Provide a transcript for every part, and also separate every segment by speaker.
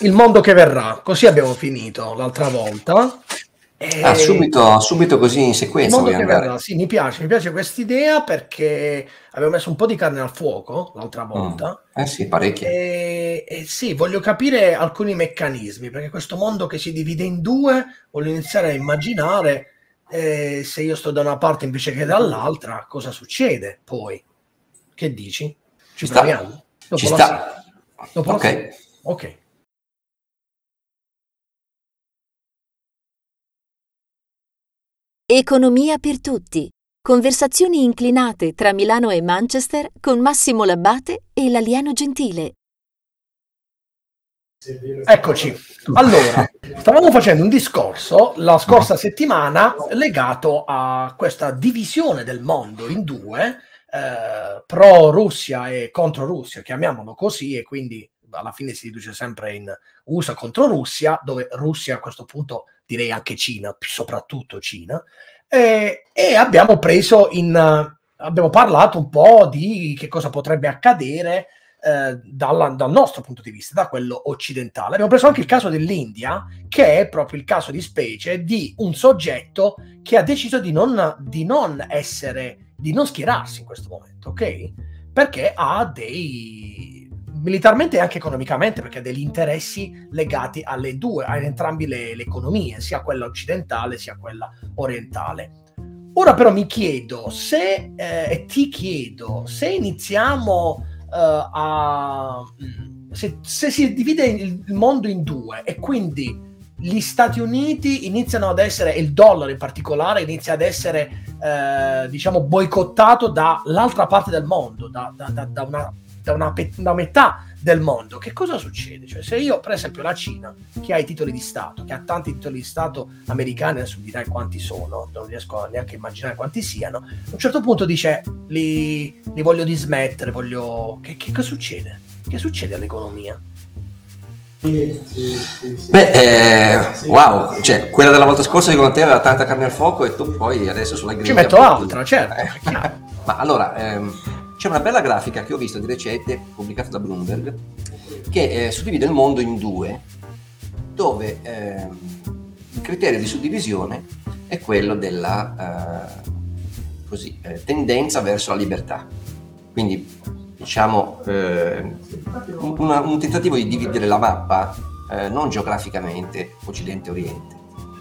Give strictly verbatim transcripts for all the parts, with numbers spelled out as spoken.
Speaker 1: il mondo che verrà, così abbiamo finito l'altra volta.
Speaker 2: E ah, subito, subito così in sequenza.
Speaker 1: Il mondo che verrà, sì, mi piace, mi piace quest'idea perché avevo messo un po' di carne al fuoco l'altra volta.
Speaker 2: Mm. Eh sì, parecchio.
Speaker 1: E, e sì, voglio capire alcuni meccanismi, perché questo mondo che si divide in due, voglio iniziare a immaginare eh, se io sto da una parte invece che dall'altra, cosa succede poi? Che dici? Ci, Ci proviamo?
Speaker 2: Sta.
Speaker 1: Dopo
Speaker 2: Ci
Speaker 1: la
Speaker 2: sta.
Speaker 1: Dopo
Speaker 2: ok.
Speaker 1: La ok.
Speaker 3: Economia per tutti. Conversazioni inclinate tra Milano e Manchester con Massimo Labbate e l'alieno gentile.
Speaker 1: Eccoci. Allora, stavamo facendo un discorso la scorsa settimana legato a questa divisione del mondo in due, eh, pro Russia e contro Russia, chiamiamolo così, e quindi alla fine si riduce sempre in U S A contro Russia, dove Russia a questo punto direi anche Cina, soprattutto Cina, e, e abbiamo preso in abbiamo parlato un po' di che cosa potrebbe accadere eh, dalla, dal nostro punto di vista, da quello occidentale. Abbiamo preso anche il caso dell'India, che è proprio il caso di specie di un soggetto che ha deciso di non, di non essere, di non schierarsi in questo momento, ok? Perché ha dei militarmente e anche economicamente, perché ha degli interessi legati alle due, a entrambi le, le economie, sia quella occidentale sia quella orientale. Ora però mi chiedo se eh, e ti chiedo se iniziamo uh, a se, se si divide il, il mondo in due e quindi gli Stati Uniti iniziano ad essere, il dollaro in particolare inizia ad essere eh, diciamo boicottato dall'altra parte del mondo, da, da, da, da una Da una, da metà del mondo, che cosa succede? Cioè, se io, per esempio, la Cina, che ha i titoli di Stato, che ha tanti titoli di Stato americani, adesso mi dirai quanti sono, non riesco neanche a immaginare quanti siano, a un certo punto dice, li, li voglio dismettere, voglio... Che, che cosa succede? Che succede all'economia?
Speaker 2: Beh, eh, wow, cioè, quella della volta scorsa secondo te aveva tanta carne al fuoco e tu poi adesso sulla griglia...
Speaker 1: Ci metto altra, certo.
Speaker 2: Eh, ma allora... Ehm, c'è una bella grafica che ho visto di recente, pubblicata da Bloomberg, che eh, suddivide il mondo in due, dove eh, il criterio di suddivisione è quello della eh, così, eh, tendenza verso la libertà. Quindi, diciamo, eh, una, un tentativo di dividere la mappa eh, non geograficamente Occidente-Oriente,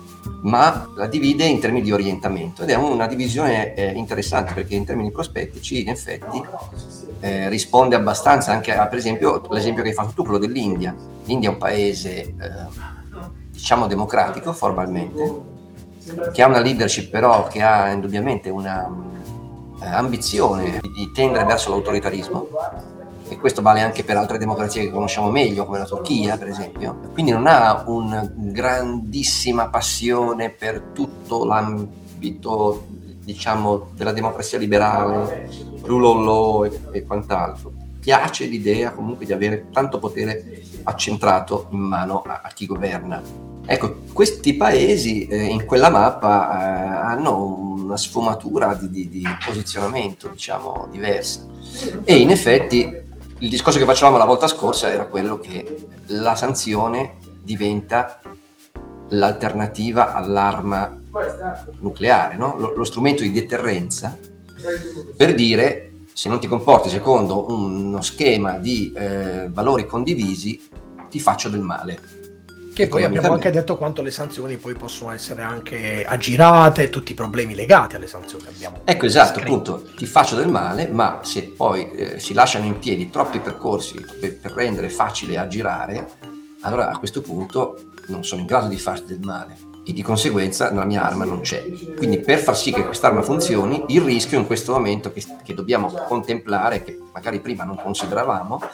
Speaker 2: ma la divide in termini di orientamento, ed è una divisione eh, interessante, perché in termini prospettici in effetti eh, risponde abbastanza anche a, per esempio, l'esempio che hai fatto tu, quello dell'India. L'India è un paese eh, diciamo democratico formalmente, che ha una leadership però che ha indubbiamente una eh, ambizione di tendere verso l'autoritarismo, e questo vale anche per altre democrazie che conosciamo meglio, come la Turchia per esempio. Quindi non ha una grandissima passione per tutto l'ambito, diciamo, della democrazia liberale, rule of law e, e quant'altro. Piace l'idea comunque di avere tanto potere accentrato in mano a, a chi governa. Ecco, questi paesi eh, in quella mappa eh, hanno una sfumatura di, di, di posizionamento, diciamo, diversa. E in effetti il discorso che facevamo la volta scorsa era quello che la sanzione diventa l'alternativa all'arma nucleare, no? lo, lo strumento di deterrenza, per dire: se non ti comporti secondo uno schema di eh, valori condivisi, ti faccio del male.
Speaker 1: Che poi abbiamo anche detto quanto le sanzioni poi possono essere anche aggirate, tutti i problemi legati alle sanzioni abbiamo.
Speaker 2: Ecco, esatto, appunto, ti faccio del male, ma se poi eh, si lasciano in piedi troppi percorsi per, per rendere facile aggirare, allora a questo punto non sono in grado di farti del male e di conseguenza la mia arma non c'è. Quindi per far sì che quest'arma funzioni, il rischio in questo momento che, che dobbiamo contemplare, che magari prima non consideravamo,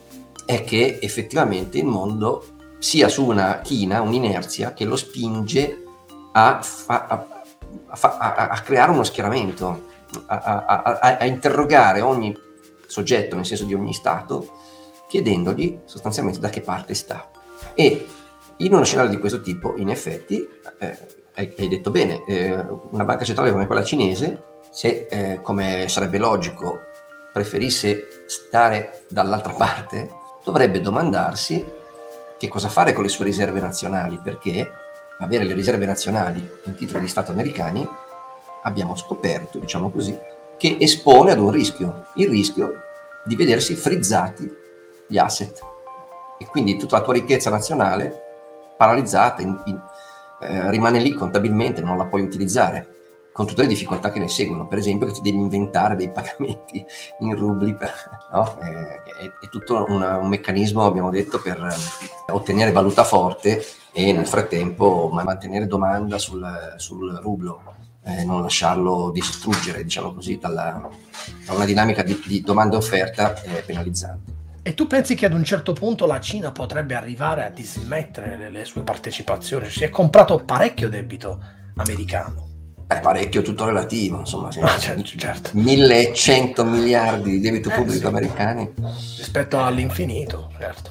Speaker 2: è che effettivamente il mondo sia su una china, un'inerzia che lo spinge a, fa, a, a, a, a creare uno schieramento, a, a, a, a interrogare ogni soggetto, nel senso di ogni Stato, chiedendogli sostanzialmente da che parte sta. E in uno scenario di questo tipo, in effetti, eh, hai, hai detto bene, eh, una banca centrale come quella cinese, se eh, come sarebbe logico preferisse stare dall'altra parte, dovrebbe domandarsi che cosa fare con le sue riserve nazionali, perché avere le riserve nazionali in titoli di Stato americani, abbiamo scoperto, diciamo così, che espone ad un rischio, il rischio di vedersi frizzati gli asset e quindi tutta la tua ricchezza nazionale paralizzata, in, in, eh, rimane lì contabilmente, non la puoi utilizzare, con tutte le difficoltà che ne seguono, per esempio che ti devi inventare dei pagamenti in rubli, per, no? è, è, è tutto una, un meccanismo, abbiamo detto, per eh, ottenere valuta forte e nel frattempo mantenere domanda sul, sul rublo, eh, non lasciarlo distruggere, diciamo così, dalla, da una dinamica di, di domanda e offerta eh, penalizzante.
Speaker 1: E tu pensi che ad un certo punto la Cina potrebbe arrivare a dismettere le, le sue partecipazioni? Si è comprato parecchio debito americano.
Speaker 2: È parecchio, tutto relativo, insomma,
Speaker 1: ah, certo, certo.
Speaker 2: millecento miliardi di debito pubblico
Speaker 1: eh, sì.
Speaker 2: americani
Speaker 1: rispetto all'infinito, certo.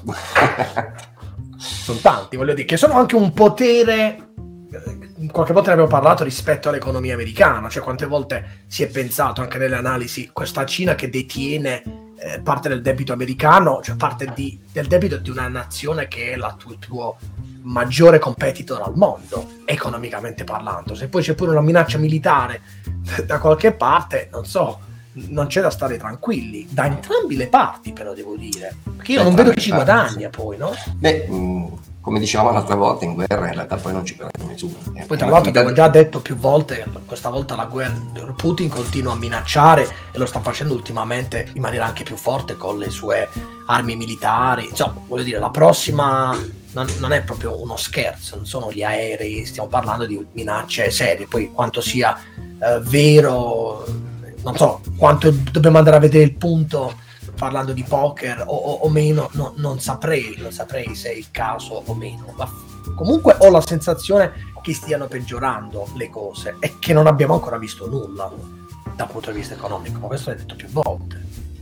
Speaker 1: Sono tanti, voglio dire, che sono anche un potere, qualche volta ne abbiamo parlato, rispetto all'economia americana, cioè quante volte si è pensato anche nelle analisi, questa Cina che detiene eh, parte del debito americano, cioè parte di, del debito di una nazione che è la tu, il tuo maggiore competitor al mondo, economicamente parlando. Se poi c'è pure una minaccia militare da qualche parte, non so, non c'è da stare tranquilli, da entrambi le parti, però devo dire, perché io da non vedo chi ci guadagna poi, no?
Speaker 2: Beh, mh, come dicevamo l'altra volta, in guerra in realtà poi non ci guadagna nessuno.
Speaker 1: Eh, poi tra l'altro abbiamo già detto più volte, questa volta la guerra, Putin continua a minacciare e lo sta facendo ultimamente in maniera anche più forte con le sue armi militari, insomma, voglio dire, la prossima non, non è proprio uno scherzo, non sono gli aerei, stiamo parlando di minacce serie, poi quanto sia eh, vero, non so, quanto dobbiamo andare a vedere il punto parlando di poker o, o, o meno, no, non saprei, non saprei se è il caso o meno, ma comunque ho la sensazione che stiano peggiorando le cose e che non abbiamo ancora visto nulla dal punto di vista economico, ma questo l'hai detto più volte.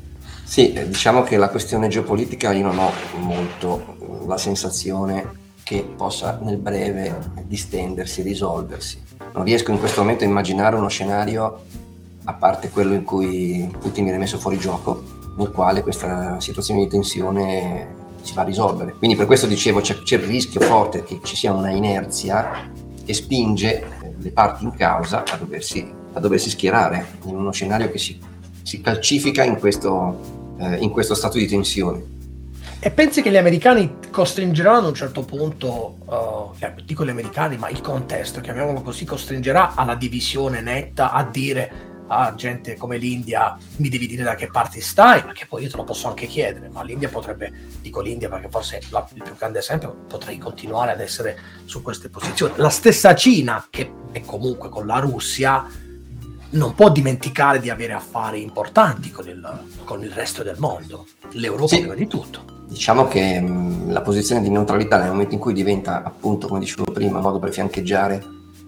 Speaker 2: Sì, diciamo che la questione geopolitica io non ho molto la sensazione che possa nel breve distendersi, risolversi. Non riesco in questo momento a immaginare uno scenario, a parte quello in cui Putin viene messo fuori gioco, nel quale questa situazione di tensione si va a risolvere. Quindi per questo dicevo c'è, c'è il rischio forte che ci sia una inerzia che spinge le parti in causa a doversi, a doversi schierare in uno scenario che si, si calcifica in questo, eh, in questo stato di tensione.
Speaker 1: E pensi che gli americani costringeranno ad un certo punto, uh, dico gli americani, ma il contesto, chiamiamolo così, costringerà alla divisione netta, a dire a gente come l'India mi devi dire da che parte stai, perché poi io te lo posso anche chiedere, ma l'India potrebbe, dico l'India perché forse è la, il più grande esempio, potrei continuare ad essere su queste posizioni. La stessa Cina, che è comunque con la Russia, non può dimenticare di avere affari importanti con il, con il resto del mondo, l'Europa
Speaker 2: sì.
Speaker 1: prima di tutto.
Speaker 2: Diciamo che mh, la posizione di neutralità nel momento in cui diventa, appunto, come dicevo prima, un modo per fiancheggiare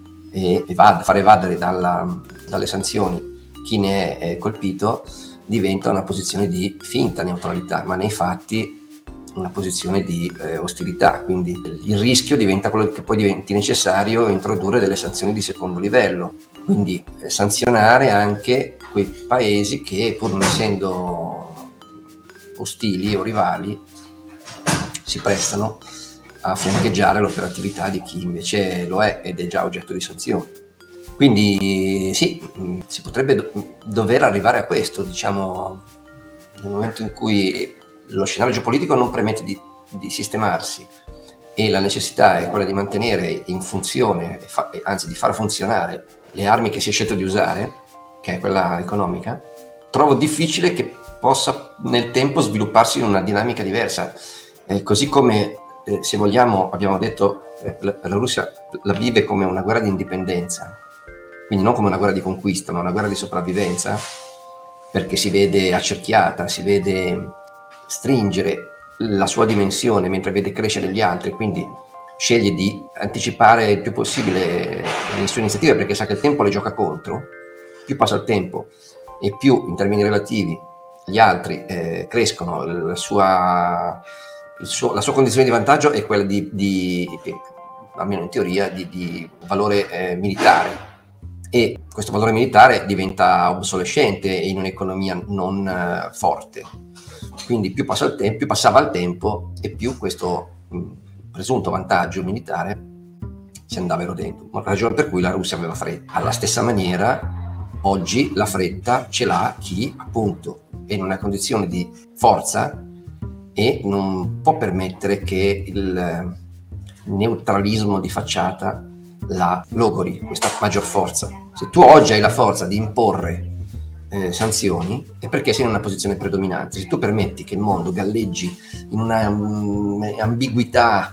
Speaker 2: e, e va, far evadere dalla, dalle sanzioni chi ne è, è colpito, diventa una posizione di finta neutralità, ma nei fatti una posizione di eh, ostilità. Quindi il rischio diventa quello che poi diventi necessario introdurre delle sanzioni di secondo livello, quindi eh, sanzionare anche quei paesi che, pur non essendo ostili o rivali, si prestano a fiancheggiare l'operatività di chi invece lo è ed è già oggetto di sanzioni. Quindi sì, si potrebbe do- dover arrivare a questo, diciamo, nel momento in cui lo scenario geopolitico non permette di, di sistemarsi e la necessità è quella di mantenere in funzione, fa- anzi di far funzionare le armi che si è scelto di usare, che è quella economica, trovo difficile che possa nel tempo svilupparsi in una dinamica diversa, eh, così come eh, se vogliamo, abbiamo detto, eh, la, la Russia la vive come una guerra di indipendenza, quindi non come una guerra di conquista, ma una guerra di sopravvivenza, perché si vede accerchiata, si vede stringere la sua dimensione mentre vede crescere gli altri, quindi sceglie di anticipare il più possibile le sue iniziative perché sa che il tempo le gioca contro. Più passa il tempo e più in termini relativi gli altri eh, crescono, la sua, il suo, la sua condizione di vantaggio è quella di, di almeno in teoria, di, di valore eh, militare, e questo valore militare diventa obsolescente in un'economia non uh, forte. Quindi più, passa il te- più passava il tempo e più questo mh, presunto vantaggio militare si andava erodendo, ragione per cui la Russia aveva fretta. Alla stessa maniera oggi la fretta ce l'ha chi appunto è in una condizione di forza e non può permettere che il neutralismo di facciata la logori, questa maggior forza. Se tu oggi hai la forza di imporre eh, sanzioni è perché sei in una posizione predominante. Se tu permetti che il mondo galleggi in una um, ambiguità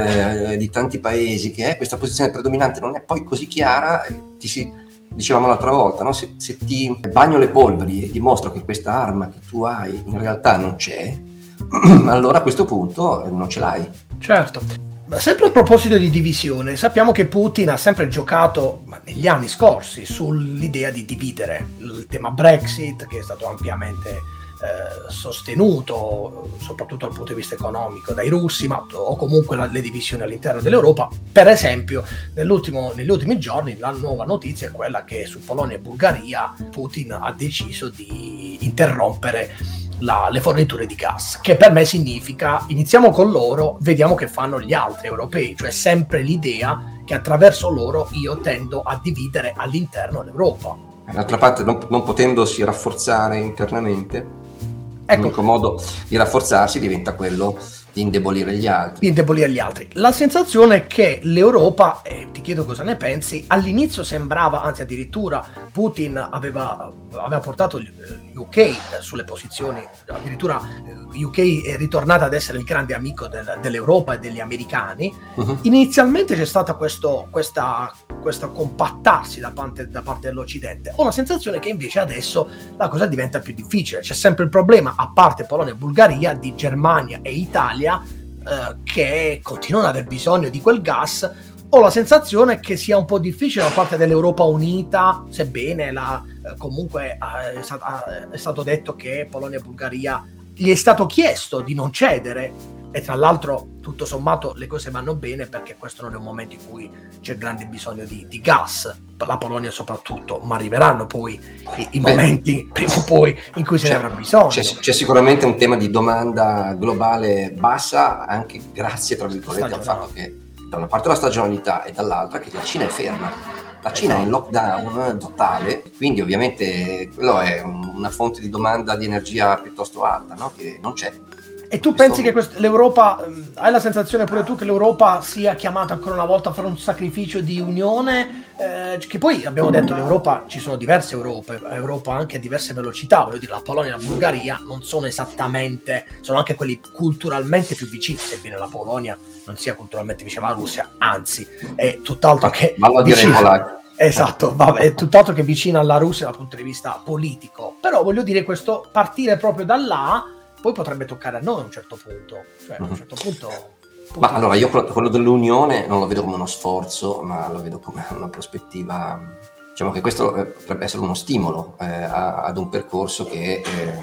Speaker 2: eh, di tanti paesi, che è questa posizione predominante non è poi così chiara, ti si, dicevamo l'altra volta, no? se, se ti bagno le polveri e dimostro che questa arma che tu hai in realtà non c'è, allora a questo punto non ce l'hai.
Speaker 1: Certo. Sempre a proposito di divisione, sappiamo che Putin ha sempre giocato negli anni scorsi sull'idea di dividere. Il tema Brexit, che è stato ampiamente eh, sostenuto, soprattutto dal punto di vista economico, dai russi, ma o comunque la, le divisioni all'interno dell'Europa. Per esempio, nell'ultimo, negli ultimi giorni la nuova notizia è quella che su Polonia e Bulgaria Putin ha deciso di interrompere La, le forniture di gas, che per me significa iniziamo con loro, vediamo che fanno gli altri europei, cioè sempre l'idea che attraverso loro io tendo a dividere all'interno l'Europa.
Speaker 2: D'altra parte, non, non potendosi rafforzare internamente, ecco, l'unico modo di rafforzarsi diventa quello di indebolire gli altri.
Speaker 1: Di indebolire gli altri. La sensazione è che l'Europa, e ti chiedo cosa ne pensi, all'inizio sembrava, anzi addirittura Putin aveva, aveva portato l'U K sulle posizioni, addirittura l'U K è ritornata ad essere il grande amico del, dell'Europa e degli americani. Uh-huh. Inizialmente c'è stata questo, questa, questo compattarsi da parte, da parte dell'Occidente. Ho la sensazione che invece adesso la cosa diventa più difficile. C'è sempre il problema, a parte Polonia e Bulgaria, di Germania e Italia, eh, che continuano ad aver bisogno di quel gas. Ho la sensazione che sia un po' difficile da parte dell'Europa unita, sebbene la, eh, comunque eh, è, stato, eh, è stato detto che Polonia e Bulgaria gli è stato chiesto di non cedere, e tra l'altro tutto sommato le cose vanno bene, perché questo non è un momento in cui c'è grande bisogno di, di gas, per la Polonia soprattutto, ma arriveranno poi i, i momenti prima o poi in cui se ne avrà bisogno.
Speaker 2: C'è, c'è sicuramente un tema di domanda globale bassa, anche grazie tra virgolette al fatto che da una parte la stagionalità e dall'altra che la Cina è ferma. La Cina è in lockdown totale, quindi ovviamente quello è una fonte di domanda di energia piuttosto alta, no? Che non c'è.
Speaker 1: E tu pensi che quest- l'Europa, hai la sensazione pure tu che l'Europa sia chiamata ancora una volta a fare un sacrificio di unione? Eh, che poi abbiamo detto l'Europa, ci sono diverse Europe, Europa anche a diverse velocità, voglio dire la Polonia e la Bulgaria non sono esattamente, sono anche quelli culturalmente più vicini, sebbene la Polonia non sia culturalmente vicina alla Russia, anzi è tutt'altro che
Speaker 2: vallo a dire polacco.
Speaker 1: Esatto, vabbè, è tutt'altro che vicina alla Russia dal punto di vista politico, però voglio dire questo partire proprio da là poi potrebbe toccare a noi a un certo punto, cioè a un certo punto. punto
Speaker 2: Ma allora io quello dell'Unione non lo vedo come uno sforzo, ma lo vedo come una prospettiva, diciamo che questo potrebbe essere uno stimolo eh, a, ad un percorso che eh, eh,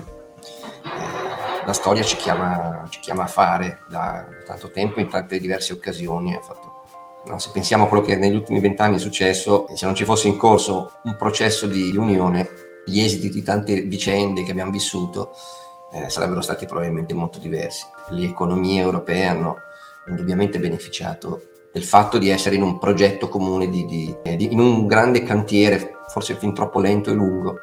Speaker 2: la storia ci chiama, ci chiama a fare da tanto tempo, in tante diverse occasioni. Ha fatto, no, se pensiamo a quello che negli ultimi vent'anni è successo, se non ci fosse in corso un processo di unione, gli esiti di tante vicende che abbiamo vissuto Eh, sarebbero stati probabilmente molto diversi. Le economie europee hanno indubbiamente beneficiato del fatto di essere in un progetto comune, di, di, di, in un grande cantiere, forse fin troppo lento e lungo,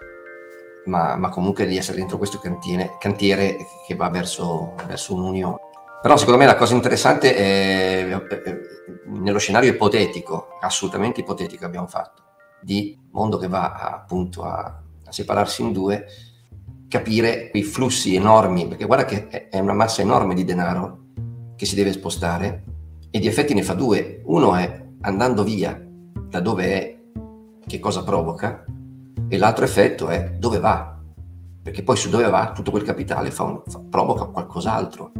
Speaker 2: ma, ma comunque di essere dentro questo cantiere, cantiere che va verso, verso un'unione. Però secondo me la cosa interessante è, è nello scenario ipotetico, assolutamente ipotetico che abbiamo fatto, di mondo che va a, appunto a, a separarsi in due, capire quei flussi enormi, perché guarda che è una massa enorme di denaro che si deve spostare, e di effetti ne fa due. Uno è andando via da dove è, che cosa provoca, e l'altro effetto è dove va, perché poi su dove va tutto quel capitale fa un, fa, provoca qualcos'altro.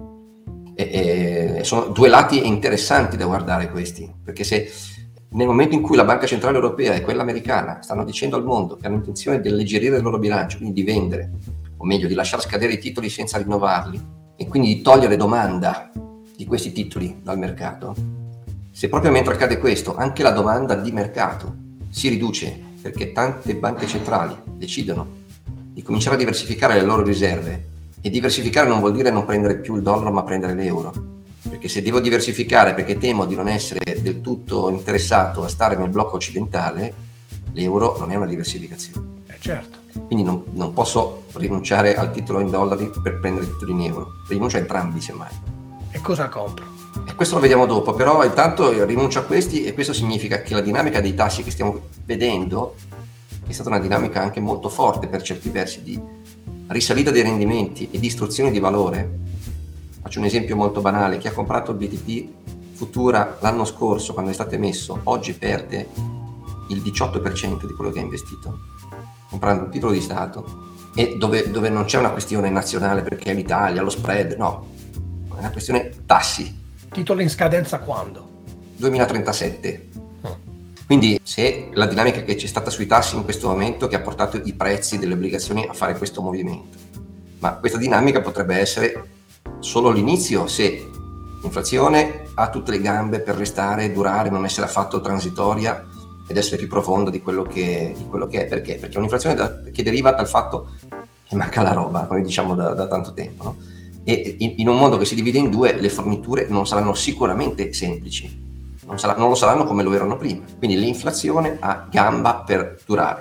Speaker 2: E, e sono due lati interessanti da guardare questi, perché se nel momento in cui la Banca Centrale Europea e quella americana stanno dicendo al mondo che hanno intenzione di alleggerire il loro bilancio, quindi di vendere, o meglio di lasciare scadere i titoli senza rinnovarli, e quindi di togliere domanda di questi titoli dal mercato, se proprio mentre accade questo anche la domanda di mercato si riduce perché tante banche centrali decidono di cominciare a diversificare le loro riserve, e diversificare non vuol dire non prendere più il dollaro ma prendere l'euro, perché perché se devo diversificare perché temo di non essere del tutto interessato a stare nel blocco occidentale, l'euro non è una diversificazione.
Speaker 1: Eh certo.
Speaker 2: Quindi non, non posso rinunciare al titolo in dollari per prendere il titolo in euro, rinuncio a entrambi semmai.
Speaker 1: E cosa compro?
Speaker 2: E questo lo vediamo dopo, però intanto rinuncio a questi, e questo significa che la dinamica dei tassi che stiamo vedendo è stata una dinamica anche molto forte per certi versi di risalita dei rendimenti e distruzione di valore. Faccio un esempio molto banale: chi ha comprato il B T P Futura l'anno scorso quando è stato emesso, oggi perde il diciotto per cento di quello che ha investito comprando un titolo di Stato, e dove, dove non c'è una questione nazionale perché è l'Italia, lo spread, no, è una questione tassi.
Speaker 1: Titolo in scadenza quando?
Speaker 2: duemilatrentasette.
Speaker 1: Oh.
Speaker 2: Quindi se la dinamica che c'è stata sui tassi in questo momento che ha portato i prezzi delle obbligazioni a fare questo movimento, ma questa dinamica potrebbe essere solo l'inizio se l'inflazione ha tutte le gambe per restare, durare, non essere affatto transitoria ed essere più profonda di quello che, di quello che è. Perché? Perché è un'inflazione da, che deriva dal fatto che manca la roba, come diciamo da, da tanto tempo, no? E in, in un mondo che si divide in due, le forniture non saranno sicuramente semplici, non, sarà, non lo saranno come lo erano prima, quindi l'inflazione ha gamba per durare.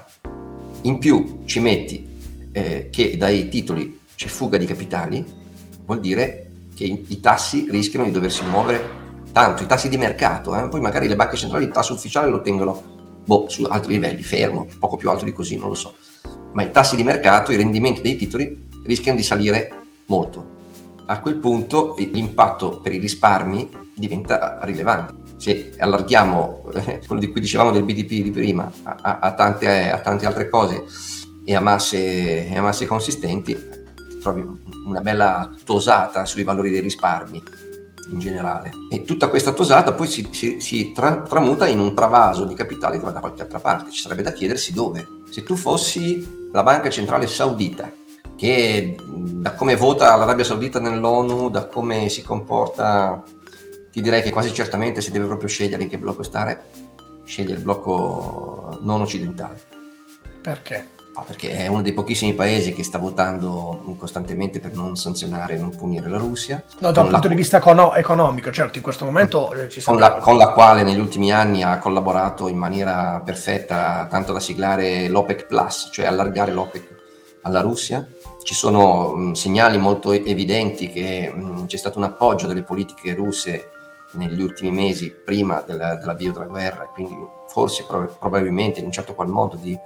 Speaker 2: In più ci metti eh, che dai titoli c'è fuga di capitali, vuol dire che i, i tassi rischiano di doversi muovere tanto, i tassi di mercato, eh? Poi magari le banche centrali il tasso ufficiale lo tengono boh, su altri livelli, fermo, poco più alto di così, non lo so, ma i tassi di mercato, i rendimenti dei titoli rischiano di salire molto. A quel punto l'impatto per i risparmi diventa rilevante. Se allarghiamo eh, quello di cui dicevamo del B D P di prima a, a, a, tante, a tante altre cose e a masse, e a masse consistenti, trovi una bella tosata sui valori dei risparmi in generale, e tutta questa tosata poi si, si, si tra, tramuta in un travaso di capitale che va da qualche altra parte. Ci sarebbe da chiedersi dove. Se tu fossi la banca centrale saudita, che da come vota l'Arabia Saudita nell'ONU, da come si comporta, ti direi che quasi certamente si deve proprio scegliere in che blocco stare, sceglie il blocco non occidentale.
Speaker 1: Perché?
Speaker 2: No, perché è uno dei pochissimi paesi che sta votando costantemente per non sanzionare e non punire la Russia.
Speaker 1: No, da un punto la... di vista econo- economico, certo, in questo momento eh, ci
Speaker 2: con, la, con la quale negli ultimi anni ha collaborato in maniera perfetta, tanto da siglare l'OPEC Plus, cioè allargare l'OPEC alla Russia. Ci sono mh, segnali molto evidenti che mh, c'è stato un appoggio delle politiche russe negli ultimi mesi prima della, dell'avvio della guerra, e quindi forse pro- probabilmente in un certo qual modo di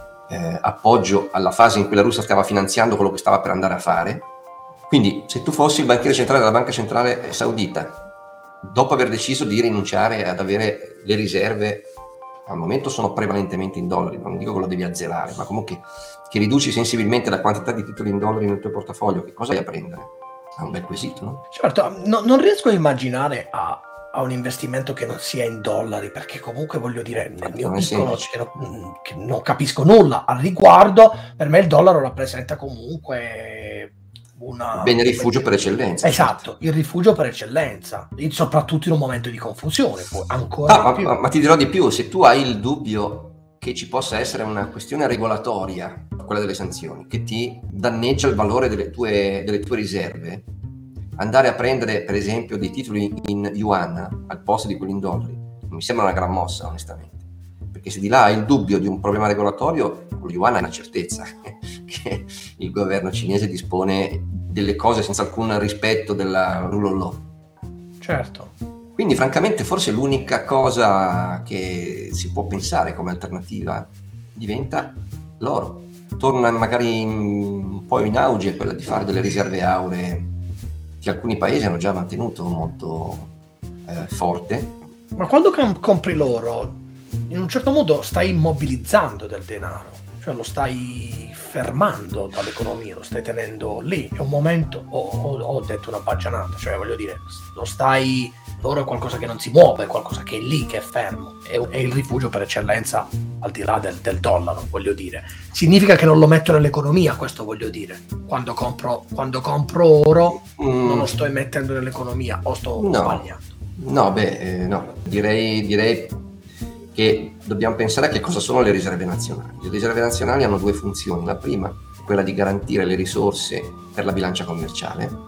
Speaker 2: eh, appoggio alla fase in cui la Russia stava finanziando quello che stava per andare a fare. Quindi se tu fossi il banchiere centrale della banca centrale saudita, dopo aver deciso di rinunciare ad avere le riserve, al momento sono prevalentemente in dollari, non dico che lo devi azzerare, ma comunque che riduci sensibilmente la quantità di titoli in dollari nel tuo portafoglio, che cosa hai a prendere? È un bel quesito, no?
Speaker 1: Certo, no, non riesco a immaginare a, a un investimento che non sia in dollari, perché comunque voglio dire, nel mio piccolo che non, che non capisco nulla al riguardo, per me il dollaro rappresenta comunque una...
Speaker 2: bene rifugio per eccellenza.
Speaker 1: Esatto, il rifugio per eccellenza, soprattutto in un momento di confusione. Poi ancora
Speaker 2: ah,
Speaker 1: più.
Speaker 2: Ma, ma ti dirò di più, se tu hai il dubbio che ci possa essere una questione regolatoria, quella delle sanzioni, che ti danneggia il valore delle tue, delle tue riserve, andare a prendere per esempio dei titoli in yuan al posto di quelli in dollari mi sembra una gran mossa, onestamente, perché se di là hai il dubbio di un problema regolatorio, con lo yuan è una certezza che il governo cinese dispone delle cose senza alcun rispetto della rule of law.
Speaker 1: Certo.
Speaker 2: Quindi francamente forse l'unica cosa che si può pensare come alternativa diventa l'oro. Torna magari in, un po' in auge quella di fare delle riserve auree che alcuni paesi hanno già mantenuto molto eh, forte.
Speaker 1: Ma quando com- compri l'oro, in un certo modo stai immobilizzando del denaro, cioè lo stai fermando dall'economia, lo stai tenendo lì. È un momento, ho, ho, ho detto una baggianata, cioè voglio dire, lo stai... L'oro è qualcosa che non si muove, è qualcosa che è lì, che è fermo, è, è il rifugio per eccellenza al di là del, del dollaro, voglio dire. Significa che non lo metto nell'economia, questo voglio dire. Quando compro, quando compro oro mm. non lo sto mettendo nell'economia, o sto
Speaker 2: no.
Speaker 1: sbagliando?
Speaker 2: No, beh, eh, no. Direi, direi che dobbiamo pensare a che cosa sono le riserve nazionali. Le riserve nazionali hanno due funzioni. La prima è quella di garantire le risorse per la bilancia commerciale,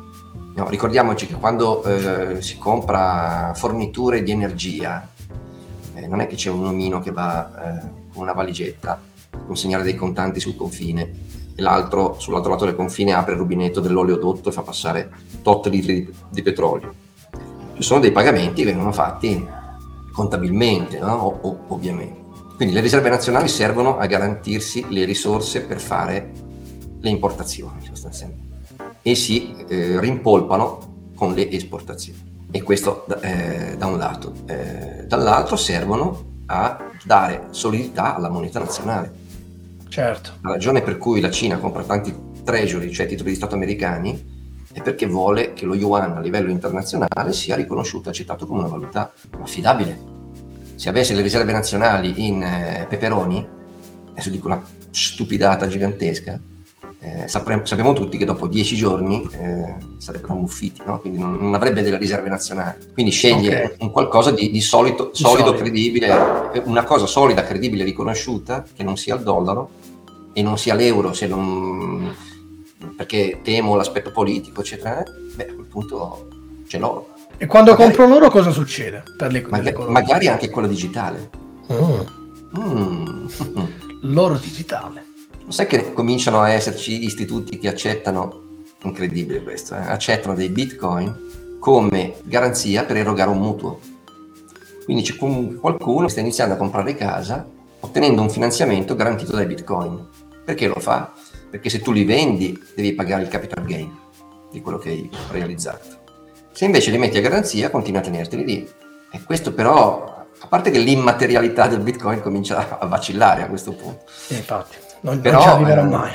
Speaker 2: No, ricordiamoci che quando eh, si compra forniture di energia, eh, non è che c'è un omino che va eh, con una valigetta a consegnare dei contanti sul confine e l'altro sull'altro lato del confine apre il rubinetto dell'oleodotto e fa passare tot litri di, di petrolio. Ci sono dei pagamenti che vengono fatti contabilmente, no? o, o, ovviamente. Quindi le riserve nazionali servono a garantirsi le risorse per fare le importazioni sostanzialmente e si eh, rimpolpano con le esportazioni. E questo eh, da un lato. Eh, dall'altro servono a dare solidità alla moneta nazionale.
Speaker 1: Certo.
Speaker 2: La ragione per cui la Cina compra tanti treasury, cioè titoli di Stato americani, è perché vuole che lo yuan a livello internazionale sia riconosciuto e accettato come una valuta affidabile. Se avesse le riserve nazionali in eh, peperoni, adesso dico una stupidata gigantesca, eh, sapremo, sappiamo tutti che dopo dieci giorni eh, sarebbero ammuffiti, no? Quindi non, non avrebbe delle riserve nazionali. Quindi sceglie okay. un qualcosa di, di solito, solido, solido, credibile, una cosa solida, credibile, riconosciuta, che non sia il dollaro e non sia l'euro, se non, perché temo l'aspetto politico, eccetera. Beh, a quel punto c'è l'oro.
Speaker 1: E quando magari, compro l'oro cosa succede? Per le,
Speaker 2: magari, magari anche quello digitale.
Speaker 1: Mm.
Speaker 2: Mm.
Speaker 1: L'oro digitale.
Speaker 2: Sai che cominciano a esserci istituti che accettano, incredibile questo, eh, accettano dei bitcoin come garanzia per erogare un mutuo. Quindi c'è qualcuno che sta iniziando a comprare casa ottenendo un finanziamento garantito dai bitcoin. Perché lo fa? Perché se tu li vendi devi pagare il capital gain di quello che hai realizzato. Se invece li metti a garanzia, continui a tenerteli lì. E questo però, a parte che l'immaterialità del Bitcoin comincia a vacillare a questo punto.
Speaker 1: E infatti, non,
Speaker 2: però,
Speaker 1: non ci arriverà mai.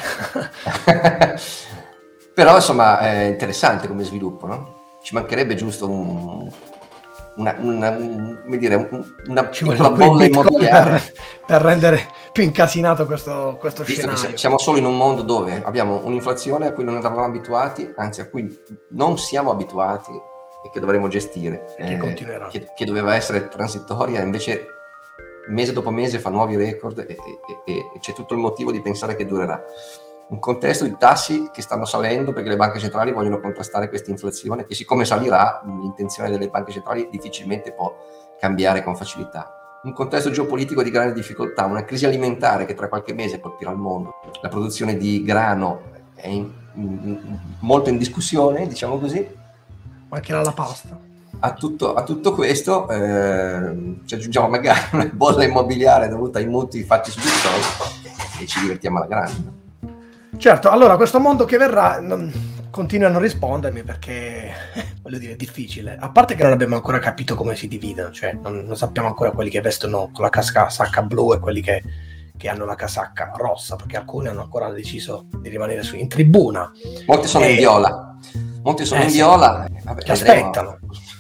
Speaker 2: Però, insomma, è interessante come sviluppo, no? Ci mancherebbe giusto un, una, una, un, come dire, un, una
Speaker 1: ci
Speaker 2: piccola bolla immobiliare.
Speaker 1: Per, per rendere più incasinato questo, questo scenario.
Speaker 2: Siamo solo in un mondo dove abbiamo un'inflazione a cui non eravamo abituati, anzi a cui non siamo abituati e che dovremo gestire,
Speaker 1: che
Speaker 2: eh,
Speaker 1: continuerà,
Speaker 2: che, che doveva essere transitoria, invece mese dopo mese fa nuovi record e, e, e, e c'è tutto il motivo di pensare che durerà. Un contesto di tassi che stanno salendo perché le banche centrali vogliono contrastare questa inflazione e siccome salirà l'intenzione delle banche centrali difficilmente può cambiare con facilità. Un contesto geopolitico di grande difficoltà, una crisi alimentare che tra qualche mese colpirà il mondo, la produzione di grano è in, in, molto in discussione, diciamo così.
Speaker 1: Anche la pasta.
Speaker 2: A tutto, a tutto questo eh, ci aggiungiamo magari una bolla immobiliare dovuta ai mutui fatti su Bitcoin e ci divertiamo alla grande.
Speaker 1: Certo, allora questo mondo che verrà non, continua a non rispondermi perché voglio dire è difficile, a parte che non abbiamo ancora capito come si dividono, cioè non, non sappiamo ancora quelli che vestono con la casacca blu e quelli che, che hanno la casacca rossa, perché alcuni hanno ancora deciso di rimanere su, in tribuna.
Speaker 2: Molti sono e... in viola, molti sono eh, in viola,
Speaker 1: sì. Vabbè, che aspettano.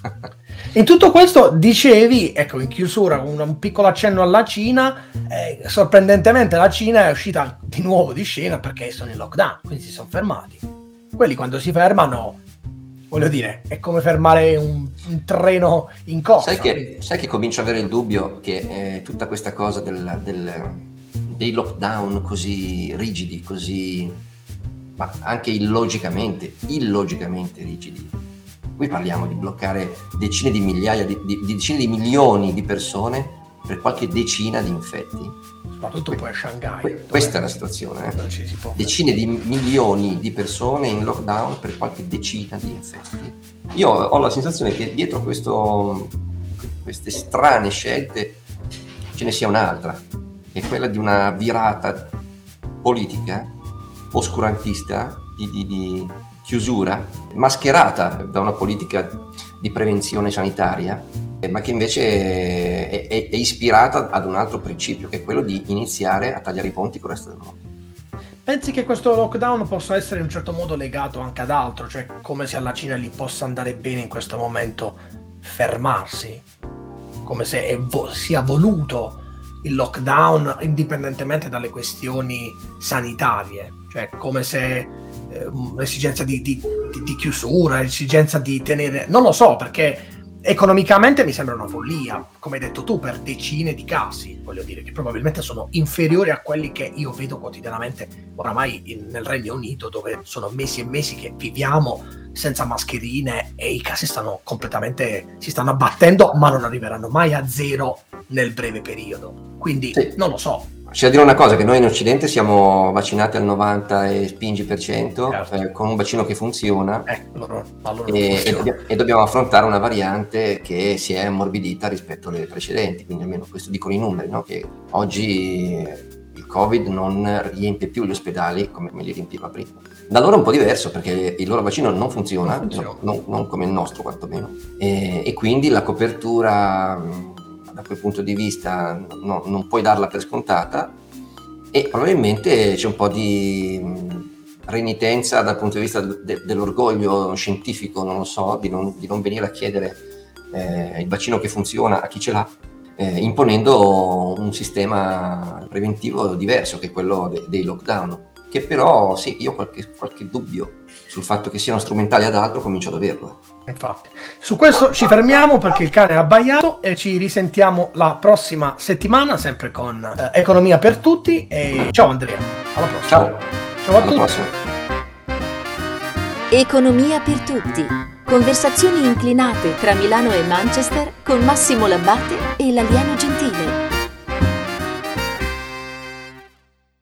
Speaker 1: In tutto questo dicevi, ecco, in chiusura un, un piccolo accenno alla Cina, eh, sorprendentemente la Cina è uscita di nuovo di scena perché sono in lockdown, quindi si sono fermati. Quelli quando si fermano, voglio dire, è come fermare un, un treno in corsa.
Speaker 2: Sai che, sai che comincio ad avere il dubbio che eh, tutta questa cosa del, del, dei lockdown così rigidi, così, ma anche illogicamente, illogicamente rigidi. Qui parliamo di bloccare decine di migliaia, di, di, di decine di milioni di persone per qualche decina di infetti.
Speaker 1: Soprattutto poi a Shanghai.
Speaker 2: Que- questa è la situazione. Eh?
Speaker 1: Ci si può
Speaker 2: decine di milioni di persone in lockdown per qualche decina di infetti. Io ho la sensazione che dietro questo, queste strane scelte ce ne sia un'altra, che è quella di una virata politica oscurantista di, di, di chiusura, mascherata da una politica di prevenzione sanitaria, ma che invece è, è, è ispirata ad un altro principio, che è quello di iniziare a tagliare i ponti con il resto del mondo.
Speaker 1: Pensi che questo lockdown possa essere in un certo modo legato anche ad altro, cioè come se alla Cina gli possa andare bene in questo momento fermarsi, come se è vo- sia voluto il lockdown indipendentemente dalle questioni sanitarie, cioè come se eh, l'esigenza di, di, di, di chiusura, l'esigenza di tenere, non lo so, perché economicamente mi sembra una follia, come hai detto tu, per decine di casi, voglio dire, che probabilmente sono inferiori a quelli che io vedo quotidianamente oramai in, nel Regno Unito, dove sono mesi e mesi che viviamo senza mascherine e i casi stanno completamente, si stanno abbattendo, ma non arriveranno mai a zero nel breve periodo. Quindi sì, non lo so.
Speaker 2: C'è da dire una cosa, che noi in Occidente siamo vaccinati al novanta e spingi per cento, certo. eh, con un vaccino che funziona, eh, allora, allora e, e, dobbiamo, e dobbiamo affrontare una variante che si è ammorbidita rispetto alle precedenti, quindi almeno questo dicono i numeri, no? Che oggi il Covid non riempie più gli ospedali come me li riempiva prima. Da loro è un po' diverso, perché il loro vaccino non funziona, non, funziona. No, non, non come il nostro quantomeno, e, e quindi la copertura da quel punto di vista no, non puoi darla per scontata, e probabilmente c'è un po' di renitenza dal punto di vista de- dell'orgoglio scientifico, non lo so, di non, di non venire a chiedere eh, il vaccino che funziona a chi ce l'ha, eh, imponendo un sistema preventivo diverso che quello de- dei lockdown, che però sì, io ho qualche, qualche dubbio sul fatto che siano strumentali ad altro, comincio ad averlo.
Speaker 1: Infatti, su questo ci fermiamo perché il cane ha abbaiato, e ci risentiamo la prossima settimana sempre con eh, Economia per tutti. E ciao Andrea, alla prossima.
Speaker 2: Ciao,
Speaker 1: ciao a
Speaker 2: alla
Speaker 1: tutti.
Speaker 2: Prossima.
Speaker 3: Economia per tutti. Conversazioni inclinate tra Milano e Manchester con Massimo Labbate e l'alieno Gentile.